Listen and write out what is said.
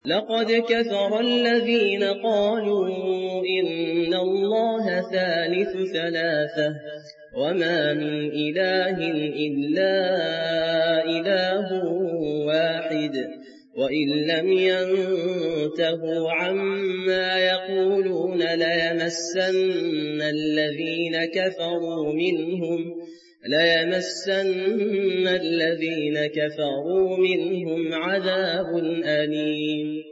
لقد كفر الذين قالوا إن الله ثالث ثلاثة وما من إله إلا إله واحد وإن لم ينتهوا عما يقولون ليمسن الذين كفروا منهم عذاب أليم.